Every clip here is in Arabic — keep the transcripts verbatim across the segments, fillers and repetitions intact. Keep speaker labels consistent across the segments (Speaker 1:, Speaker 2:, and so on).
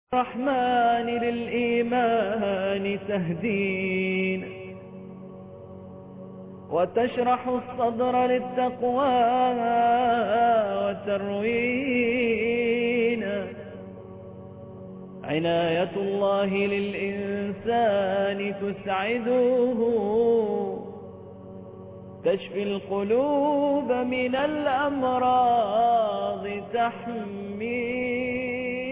Speaker 1: الرحمن للإيمان تهدين وتشرح الصدر للتقوى وتروين عناية الله للإنسان تسعده تشفي القلوب من الأمراض تحمينا.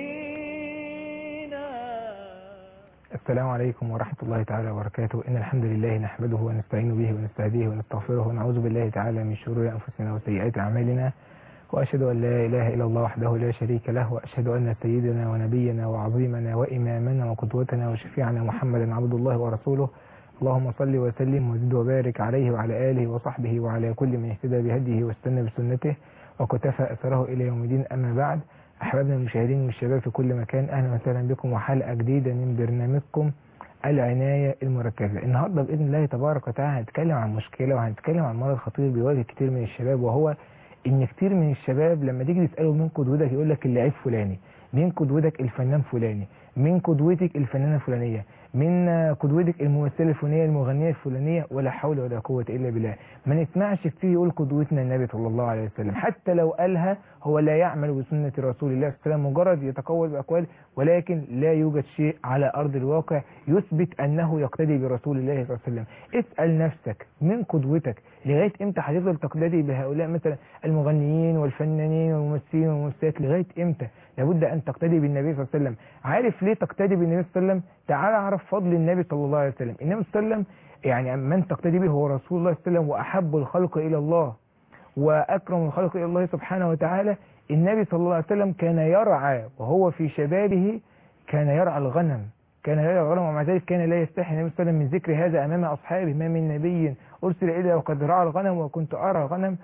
Speaker 2: السلام عليكم ورحمة الله تعالى وبركاته. إن الحمد لله نحمده ونستعين به ونستهديه ونستغفره ونعوذ بالله تعالى من شرور أنفسنا وسيئات أعمالنا، وأشهد أن لا إله إلا الله وحده لا شريك له، وأشهد أن سيدنا ونبينا وعظيمنا وإمامنا وقدوتنا وشفيعنا محمدا عبد الله ورسوله. اللهم صل وسلم وزد وبارك عليه وعلى آله وصحبه وعلى كل من اهتدى بهديه واستنى بسنته وكتفى أثره إلى يوم الدين. أما بعد، أحبابنا المشاهدين والشباب في كل مكان، أهلا وسهلا بكم وحلقة جديدة من برنامجكم العناية المركزة. النهاردة بإذن الله تبارك وتعالى هنتكلم عن مشكلة وهنتكلم عن مرض خطير بيواجه كتير من الشباب، وهو إن كتير من الشباب لما تيجي تسأله مين قدوتك يقول لك اللعيب فلاني، مين قدوتك الفنان فلاني، مين قدوتك الفنانة الفلانية، من قدوتك الممثلة الفلانية المغنية الفلانية، ولا حول ولا قوة إلا بالله. ما نسمعش كتير يقول قدوتنا النبي صلى الله عليه وسلم، حتى لو قالها هو لا يعمل بسنة رسول الله صلى الله عليه وسلم، مجرد يتقول بأقوال، ولكن لا يوجد شيء على أرض الواقع يثبت أنه يقتدي برسول الله صلى الله عليه وسلم. اسأل نفسك من قدوتك، لغاية إمتى هتفضل تقتدي بهؤلاء مثلا المغنيين والفنانين والممثلين والممثلات؟ لغاية إمتى؟ لابد أن تقتدي بالنبي صلى الله عليه وسلم. عارف ليه تقتدي بالنبي صلى الله عليه وسلم؟ تعال اعرف فضل النبي صلى الله عليه وسلم. النبي صلى الله عليه وسلم يعني من تقتدي به هو رسول الله صلى الله عليه وسلم، وأحب الخلق إلى الله وأكرم الخلق إلى الله سبحانه وتعالى. النبي صلى الله عليه وسلم كان يرعى وهو في شبابه، كان يرعى الغنم، كان يرعى الغنم، ومع ذلك كان لا يستحي النبي صلى الله عليه وسلم من ذكر هذا أمام أصحابه. ما من نبي أرسل إلا وقد رعى الغنم، وكنت أرى الغنم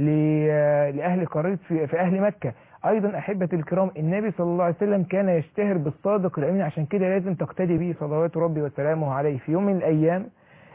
Speaker 2: لأهل قرية في, في أهل مكة. أيضا أحبة الكرام، النبي صلى الله عليه وسلم كان يشتهر بالصادق الأمين، عشان كده لازم تقتدي به صلوات ربي وسلامه عليه. في يوم من الأيام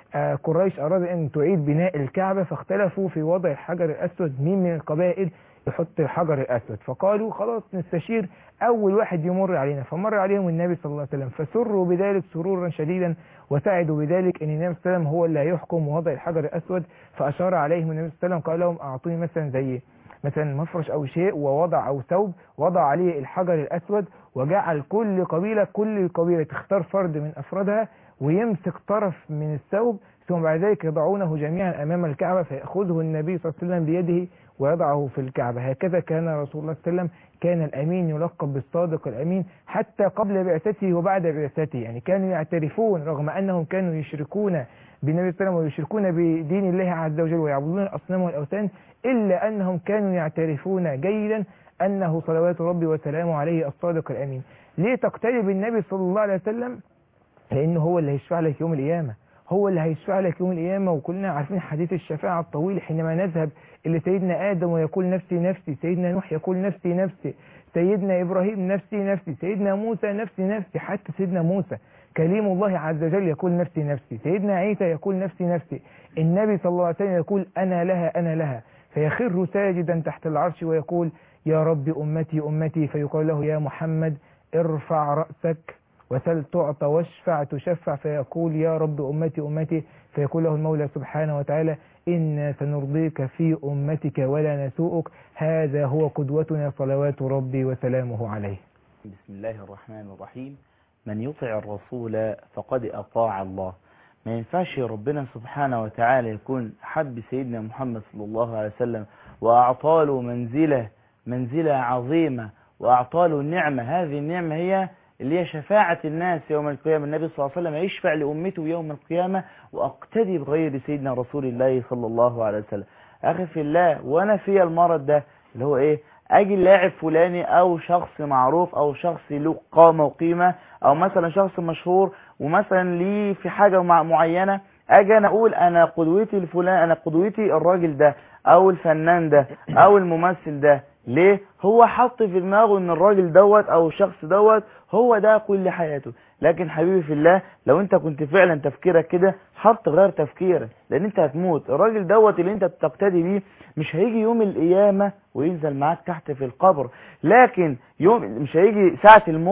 Speaker 2: قريش أراد أن تعيد بناء الكعبة، فاختلفوا في وضع الحجر الأسود، مين من القبائل يحط الحجر الأسود، فقالوا خلاص نستشير أول واحد يمر علينا. فمر عليهم النبي صلى الله عليه وسلم، فسروا بذلك سرورا شديدا، وسعدوا بذلك أن النبي صلى الله عليه وسلم هو اللي هيحكم وضع الحجر الأسود. فأشار عليهم النبي صلى الله عليه وسلم، قال لهم أعطوني مثلا زي مثلا مفرش أو شيء، ووضع أو ثوب وضع عليه الحجر الأسود، وجعل كل قبيلة كل قبيلة تختار فرد من أفرادها ويمسك طرف من الثوب، ثم بعد ذلك يضعونه جميعا أمام الكعبة، فيأخذه النبي صلى الله عليه وسلم بيده ويضعه في الكعبة. هكذا كان رسول الله صلى الله عليه وسلم، كان الأمين يلقب بالصادق الأمين حتى قبل بعثته وبعد بعثته. يعني كانوا يعترفون رغم أنهم كانوا يشركون بالنبي صلى الله عليه وسلم ويشركون بدين الله عز وجل ويعبدون الأصنام والأوثان، إلا أنهم كانوا يعترفون جيدا أنه صلوات ربي وسلامه عليه الصادق الأمين. ليه تقتدي بالنبي صلى الله عليه وسلم؟ لأنه هو اللي هيشفع لك يوم القيامة، هو اللي هيشفع لك يوم القيامة. وكلنا عارفين حديث الشفاعة الطويل، حينما نذهب إلى سيدنا آدم ويقول نفسي نفسي، سيدنا نوح يقول نفسي نفسي، سيدنا إبراهيم نفسي نفسي، سيدنا موسى نفسي نفسي، حتى سيدنا موسى كليم الله عز وجل يقول نفسي نفسي، سيدنا عيسى يقول نفسي نفسي، النبي صلى الله عليه وسلم يقول أنا لها أنا لها، فيخر ساجدا تحت العرش ويقول يا رب أمتي أمتي، فيقول له يا محمد ارفع رأسك وسل تعطى واشفع تشفع، فيقول يا رب أمتي أمتي، فيقول له المولى سبحانه وتعالى إنا سنرضيك في أمتك ولا نسوءك. هذا هو قدوتنا صلوات ربي وسلامه عليه.
Speaker 3: بسم الله الرحمن الرحيم. من يطع الرسول فقد أطاع الله. ما ينفعش ربنا سبحانه وتعالى يكون حب سيدنا محمد صلى الله عليه وسلم وأعطاله منزلة منزلة عظيمة وأعطاله النعمة. هذه النعمة هي اللي هي شفاعة الناس يوم القيامة. النبي صلى الله عليه وسلم يشفع لأمته يوم القيامة، وأقتدي بغير سيدنا رسول الله صلى الله عليه وسلم. أخي في الله، وأنا في المرض ده اللي هو إيه، أجي لاعب فلاني أو شخص معروف أو شخص له قامة وقيمة، أو مثلا شخص مشهور ومثلا ليه في حاجة معينة، أجي أنا أقول أنا قدوتي الفلان، أنا قدوتي الراجل ده أو الفنان ده أو الممثل ده. ليه؟ هو حط في دماغه ان الراجل دوت او الشخص دوت هو ده كل حياته. لكن حبيبي في الله، لو انت كنت فعلا تفكيرك كده، حط غير تفكيرك، لان انت هتموت. الراجل دوت اللي انت بتقتدي بيه مش هيجي يوم القيامة وينزل معاك تحت في القبر، لكن يوم مش هيجي ساعة الموت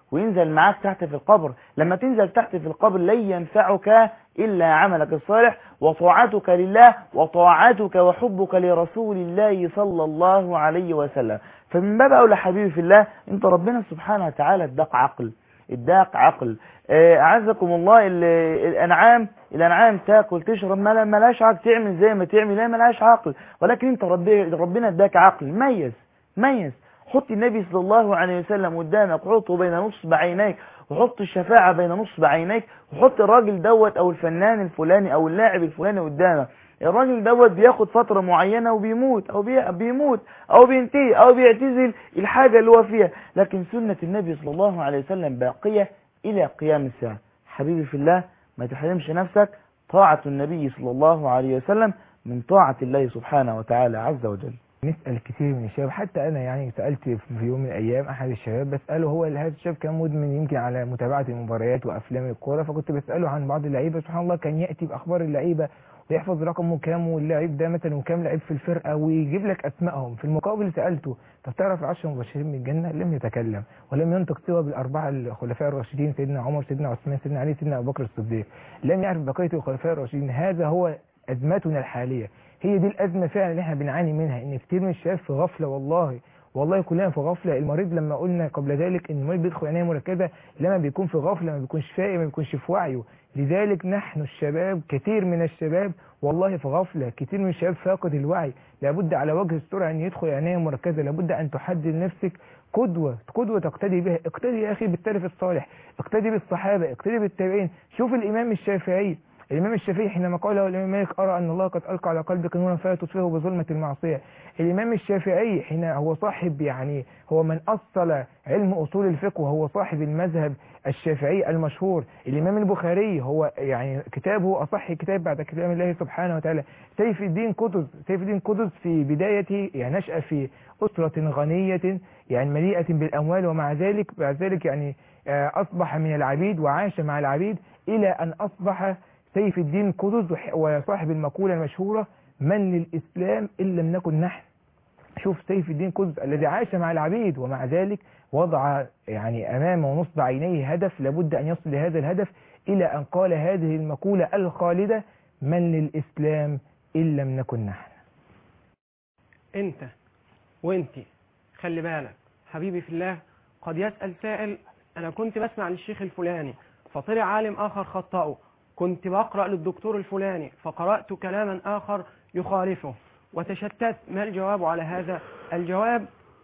Speaker 3: وينزل معاك تحت في القبر. لما تنزل تحت في القبر لن ينفعك إلا عملك الصالح وطاعتك لله وطاعتك وحبك لرسول الله صلى الله عليه وسلم. فمن باب أولى حبيبي في الله، انت ربنا سبحانه وتعالى اداك عقل، اداك عقل. أعزكم الله، الأنعام الأنعام تاكل تشرب، ما لهاش عقل، تعمل زي ما تعمل، لا ما لهاش عقل. ولكن انت ربنا اداك عقل. ميز ميز حط النبي صلى الله عليه وسلم قدامك، حطه بين نصب عينيك، وحط الشفاعة بين نصب عينيك، وحط الراجل دوت او الفنان الفلاني او اللاعب الفلاني قدامك. الراجل دوت بياخد فترة معينة وبيموت او بي... بيموت او بينتهي او بيعتزل الحاجة اللي هو فيها، لكن سنة النبي صلى الله عليه وسلم باقية الى قيام الساعة. حبيبي في الله، ما تحرمش نفسك. طاعة النبي صلى الله عليه وسلم من طاعة الله سبحانه وتعالى عز وجل.
Speaker 2: نسأل كثير من الشباب، حتى أنا يعني سألت في يوم من الأيام أحد الشباب بسأله، هو هذا الشاب كان مدمن يمكن على متابعة المباريات وأفلام الكورة، فكنت بسأله عن بعض اللعيبة، سبحان الله كان يأتي بأخبار اللعيبة ويحفظ رقمه كام واللاعب ده مثلا وكام لعيب في الفرقة ويجيب لك أسمائهم. في المقابل سألته طب تعرف العشرة المبشرين من الجنة؟ لم يتكلم ولم ينطق سوى بالأربعة الخلفاء الراشدين، سيدنا عمر، سيدنا عثمان، سيدنا علي، سيدنا أبو بكر الصديق. لم يعرف بقية الخلفاء الراشدين. هذا هو أزمتنا الحالية، هي دي الأزمة فعلا اللي احنا بنعاني منها، ان كتير من الشباب في غفلة. والله والله كلنا في غفلة. المريض لما قلنا قبل ذلك ان المريض بيدخل عناية مركزة لما بيكون في غفلة، ما بيكونش فايق، ما بيكونش في وعيه. لذلك نحن الشباب، كثير من الشباب والله في غفلة، كثير من الشباب فاقد الوعي. لابد على وجه السرعة ان يدخل عناية مركزة، لابد ان تحدد نفسك قدوة، قدوة تقتدي بها. اقتدي يا اخي بالسلف الصالح، اقتدي بالصحابة، اقتدي بالتابعين. شوف الامام الشافعي، الإمام الشافعي حينما قال له الإمام مالك أرى أن الله قد ألقى على قلبك نورا فلا تطفئه بظلمة المعصية. الإمام الشافعي حين هو صاحب، يعني هو من أصل علم أصول الفقه وهو صاحب المذهب الشافعي المشهور. الإمام البخاري هو يعني كتابه أصح كتاب بعد كلام الله سبحانه وتعالى. سيف الدين قطز، سيف الدين قطز في بدايته يعني نشأ في أسرة غنية يعني مليئة بالأموال، ومع ذلك بعد ذلك يعني أصبح من العبيد وعاش مع العبيد إلى أن أصبح سيف الدين قطز وصاحب المقولة المشهورة من للإسلام إن لم نكن نحن. شوف سيف الدين قطز الذي عاش مع العبيد ومع ذلك وضع يعني أمامه ونصب عينيه هدف لابد أن يصل لهذا الهدف، إلى أن قال هذه المقولة الخالدة من للإسلام إن لم نكن نحن.
Speaker 4: أنت وأنتي خلي بالك حبيبي في الله. قد يسأل سائل أنا كنت بسمع للشيخ الفلاني فطلع عالم آخر خطأه، كنت بقرأ للدكتور الفلاني فقرأت كلاما آخر يخالفه وتشتت. ما الجواب على هذا؟ الجواب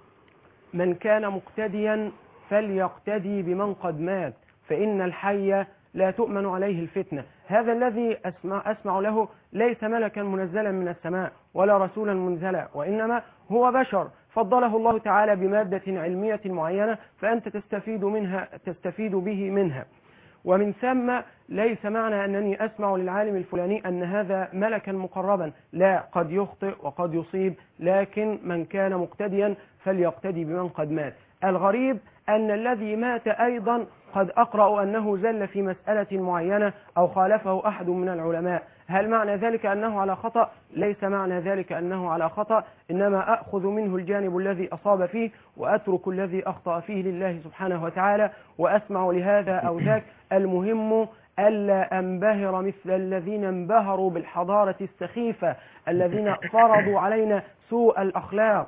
Speaker 4: من كان مقتديا فليقتدي بمن قد مات، فإن الحي لا تؤمن عليه الفتنة. هذا الذي أسمع, أسمع له ليس ملكا منزلا من السماء ولا رسولا منزلا، وإنما هو بشر فضله الله تعالى بمادة علمية معينة فأنت تستفيد منها تستفيد به منها. ومن ثم ليس معنى أنني أسمع للعالم الفلاني أن هذا ملكا مقربا، لا، قد يخطئ وقد يصيب، لكن من كان مقتديا فليقتدي بمن قد مات. الغريب أن الذي مات أيضا قد أقرأ أنه زل في مسألة معينة أو خالفه أحد من العلماء. هل معنى ذلك أنه على خطأ؟ ليس معنى ذلك أنه على خطأ، إنما أخذ منه الجانب الذي أصاب فيه وأترك الذي أخطأ فيه لله سبحانه وتعالى، وأسمع لهذا أو ذاك. المهم ألا أنبهر مثل الذين انبهروا بالحضارة السخيفة، الذين فرضوا علينا سوء الأخلاق.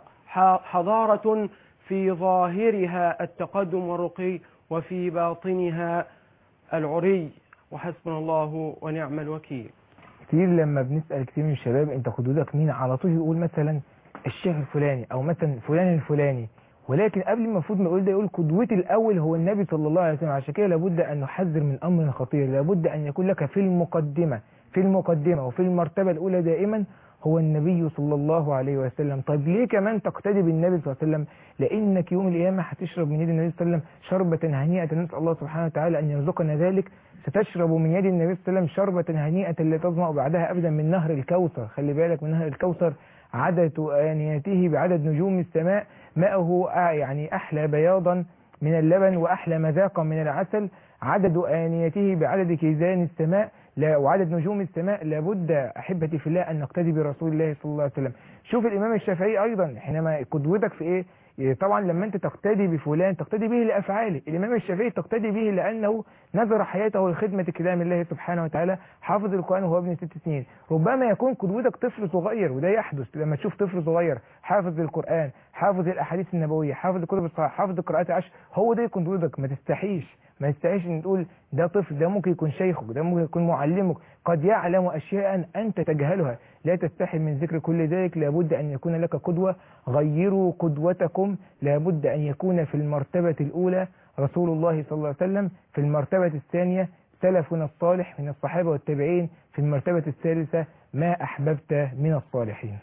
Speaker 4: حضارة في ظاهرها التقدم والرقي وفي باطنها العري، وحسبنا الله ونعم الوكيل.
Speaker 2: كتير لما بنسأل كتير من الشباب انت قدوتك مين، على طول يقول مثلا الشيخ الفلاني او مثلا فلان الفلاني، ولكن قبل المفروض ما يقول ده يقول قدوتي الاول هو النبي صلى الله عليه وسلم. عشان كده لابد ان نحذر من امر خطير، لابد ان يكون لك في المقدمة في المقدمة وفي المرتبة الاولى دائما هو النبي صلى الله عليه وسلم. طيب ليه كمان تقتدي بالنبي صلى الله عليه وسلم؟ لانك يوم القيامة هتشرب من يد النبي صلى الله عليه وسلم شربة هنيئة، نسأل الله سبحانه وتعالى ان يرزقنا ذلك. ستشرب من يد النبي صلى الله عليه وسلم شربة هنيئة لا تظمأ بعدها ابدا من نهر الكوثر. خلي بالك من نهر الكوثر عدد آنيته بعدد نجوم السماء، ماءه يعني أحلى بياضا من اللبن وأحلى مذاقا من العسل، عدد آنيته بعدد كيزان السماء لا وعدد نجوم السماء. لابد أحبتي في الله أن نقتدي برسول الله صلى الله عليه وسلم. شوف الإمام الشافعي أيضا حينما قدوتك في إيه؟ طبعا لما انت تقتدي بفلان تقتدي به لافعاله. الامام الشافعي تقتدي به لانه نذر حياته لخدمه كلام الله سبحانه وتعالى، حافظ القران وهو ابن ست سنين. ربما يكون قدوتك طفل صغير، وده يحدث لما تشوف طفل صغير حافظ القران، حافظ الاحاديث النبويه، حافظ الكتب الصحيحه، حافظ القراءات العشر، هو ده قدوتك. ما تستحيش ما تستحيش ان تقول ده طفل، ده ممكن يكون شيخك، ده ممكن يكون معلمك، قد يعلم اشياء انت تجهلها. لا تستحي من ذكر كل ذلك، لابد ان يكون لك قدوه. غيروا قدوتكم، لابد ان يكون في المرتبه الاولى رسول الله صلى الله عليه وسلم، في المرتبه الثانيه سلفنا الصالح من الصحابه والتابعين، في المرتبه الثالثه ما احببت من الصالحين.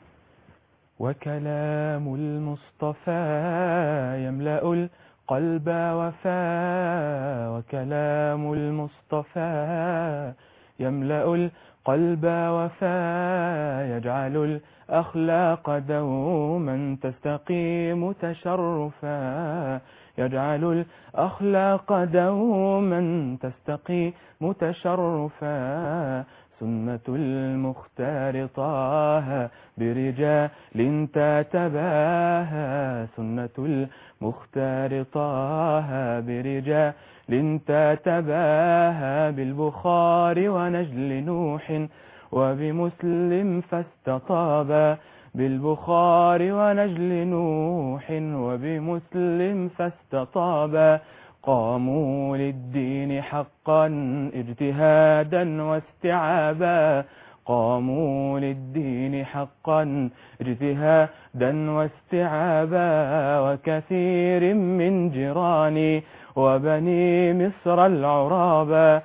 Speaker 5: وكلام المصطفى يملأ القلب وفاء، وكلام المصطفى يملأ القلب وفاء، يجعل الأخلاق دوما تستقيم تشرفا، يجعل الأخلاق دوما تستقيم تشرفا. سنة المختار طه برجال تتباهى، سنة المختار طه برجال تتباهى، بالبخاري ونجل نوح وبمسلم فاستطابا، بالبخاري ونجل نوح وبمسلم فاستطابا. قاموا للدين حقا اجتهادا واستعابا، قاموا للدين حقا اجتهادا واستعابا. وكثير من جيراني وبني مصر العرابا،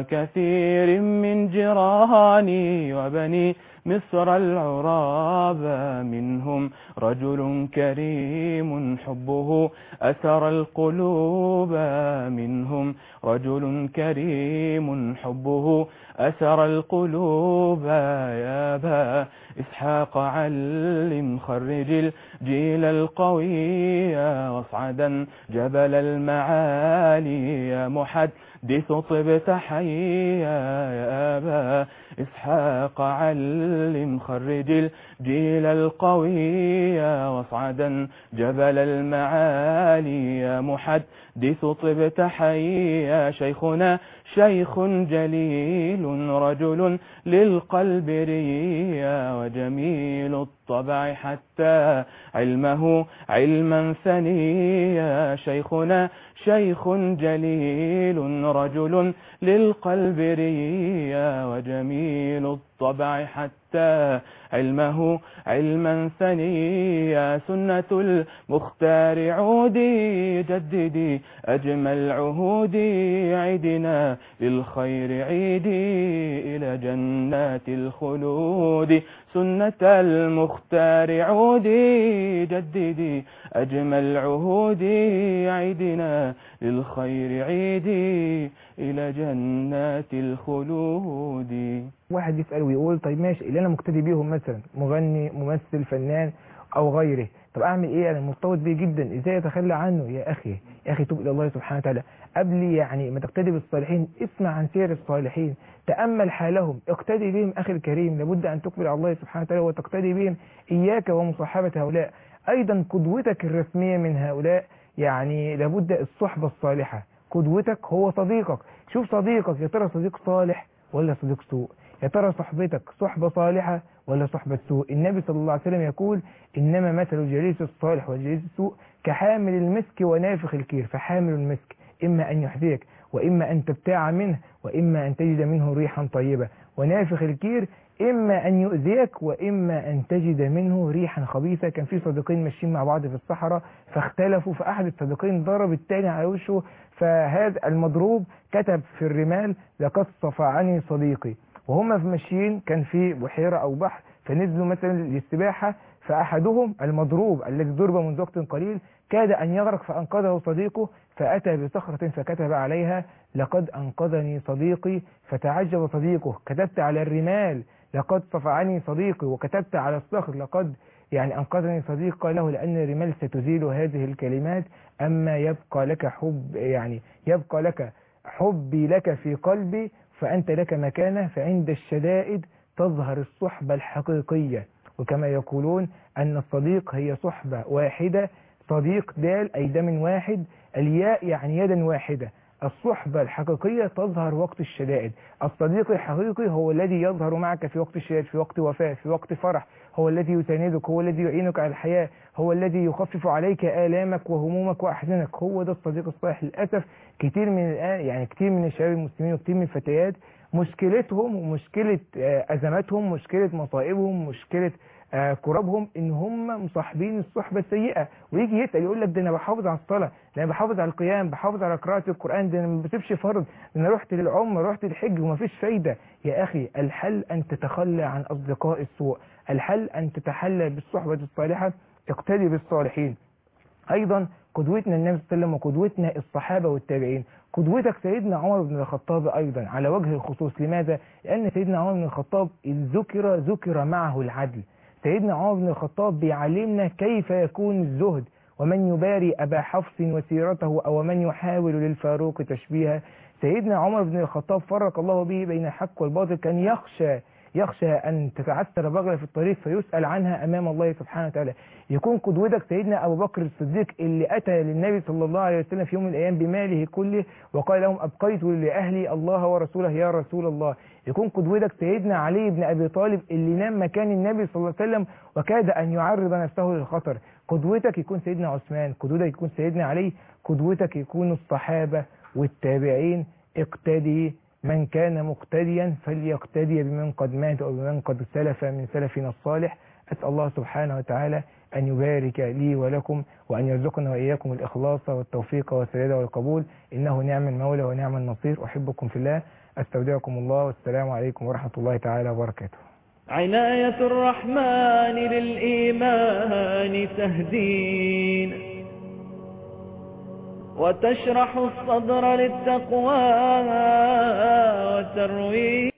Speaker 5: وكثير من جيراني وبني مصر العرابا، منهم رجل كريم حبه أثر القلوب، منهم رجل كريم حبه أثر القلوب. يا أبا إسحاق علم خرج الجيل القوي، واصعدا جبل المعالي، يا محدث طبت حيا. يا أبا إسحاق علم خرج الجيل القوي، واصعدا جبل المعالي، يا محدث طبت حيا. شيخنا شيخ جليل رجل للقلب ريا، وجميل الطبع حتى علمه علما ثنيا. شيخنا شيخ جليل رجل للقلب ريا، وجميل الطبع حتى علمه علما ثنيا. سنة المختار عودي جددي أجمل عهودي، عيدنا للخير عيدي إلى جنات الخلود. سنة المختار عودي جددي أجمل عهودي، عيدنا للخير عيدي إلى جنات الخلود.
Speaker 2: واحد يسأل ويقول طيب ماشي، اللي انا مقتدي بيهم مثلا مغني ممثل فنان او غيره، طب اعمل ايه؟ انا مرتبط بيه جدا، ازاي اتخلى عنه؟ يا اخي يا اخي توب الى الله سبحانه وتعالى. قبل يعني ما تقتدي بالصالحين اسمع عن سير الصالحين، تأمل حالهم، اقتدي بهم اخي الكريم. لابد ان تقبل على الله سبحانه وتعالى وتقتدي بهم. اياك ومصاحبة هؤلاء. ايضا قدوتك الرسمية من هؤلاء، يعني لابد الصحبة الصالحة. قدوتك هو صديقك. شوف صديقك، يا ترى صديق صالح ولا صديق سوء؟ يا ترى صحبتك صحبة صالحة ولا صحبة سوء؟ النبي صلى الله عليه وسلم يقول إنما مثل الجليس الصالح والجليس السوء كحامل المسك ونافخ الكير. فحامل المسك إما أن يحذيك وإما أن تبتاع منه وإما أن تجد منه ريحا طيبة، ونافخ الكير إما أن يؤذيك وإما أن تجد منه ريحا خبيثة. كان في صديقين ماشيين مع بعض في الصحراء فاختلفوا، فأحد الصديقين ضرب الثاني على وشه، فهذا المضروب كتب في الرمال لقد صفعني صديقي. وهم في ماشيين كان في بحيرة أو بحر، فنزلوا مثلا للسباحة، فأحدهم المضروب الذي ضرب منذ وقت قليل كاد أن يغرق فأنقذه صديقه، فأتى بصخرة فكتب عليها لقد أنقذني صديقي. فتعجب صديقه، كتبت على الرمال لقد صفعني صديقي وكتبت على الصخر لقد يعني أنقذني صديق. قال له لأن الرمال ستزيل هذه الكلمات، أما يبقى لك حب يعني يبقى لك حبي لك في قلبي فأنت لك مكانة، فعند الشدائد تظهر الصحبة الحقيقية. وكما يقولون أن الصديق هي صحبة واحدة الصديق دال أي دم واحد، الياء يعني يدا واحدة. الصحبة الحقيقية تظهر وقت الشدائد. الصديق الحقيقي هو الذي يظهر معك في وقت الشدائد، في وقت وفاة، في وقت فرح، هو الذي يساندك، هو الذي يعينك على الحياة، هو الذي يخفف عليك آلامك وهمومك وأحزانك. هو ده الصديق الصالح. للأسف كتير من الآن يعني كتير من الشباب المسلمين وكتير من الفتيات مشكلتهم ومشكلة أزماتهم، مشكلة مصائبهم، مشكلة آه كربهم ان هم مصاحبين الصحبه السيئه. ويجي يسال يقول لك ده انا بحافظ على الصلاه، ده انا بحافظ على القيام، بحافظ على قراءه القران، ده انا ما بسيبش فرض، ده انا رحت للعمره، رحت الحج ومفيش فايده. يا اخي الحل ان تتخلى عن اصدقاء السوء، الحل ان تتحلى بالصحبه الصالحه، اقتدي بالصالحين. ايضا قدوتنا النبي صلى الله عليه وسلم وقدوتنا الصحابه والتابعين. قدوتك سيدنا عمر بن الخطاب ايضا على وجه الخصوص. لماذا؟ لان سيدنا عمر بن الخطاب اذ ذكر ذكر معه العدل. سيدنا عمر بن الخطاب بيعلمنا كيف يكون الزهد، ومن يباري أبا حفص وسيرته أو من يحاول للفاروق تشبيها. سيدنا عمر بن الخطاب فرق الله به بين الحق والباطل، كان يخشى يخشى أن تتعثر بغلة في الطريق فيسأل عنها أمام الله سبحانه وتعالى. يكون قدوتك سيدنا أبو بكر الصديق اللي أتى للنبي صلى الله عليه وسلم في يوم من الأيام بماله كله وقال لهم أبقيت لأهلي الله ورسوله يا رسول الله. يكون قدوتك سيدنا علي بن أبي طالب اللي نام مكان النبي صلى الله عليه وسلم وكاد أن يعرض نفسه للخطر. قدوتك يكون سيدنا عثمان، قدوتك يكون سيدنا علي، قدوتك يكون الصحابة والتابعين. اقتدي، من كان مقتديا فليقتدي بمن قد مات أو بمن قد سلف من سلفنا الصالح. أسأل الله سبحانه وتعالى أن يبارك لي ولكم وأن يرزقنا وإياكم الإخلاص والتوفيق والسداد والقبول، إنه نعم المولى ونعم النصير. أحبكم في الله، أستودعكم الله، والسلام عليكم ورحمة الله تعالى وبركاته.
Speaker 1: عناية الرحمن للإيمان تهدين وتشرح الصدر للتقوى وتروي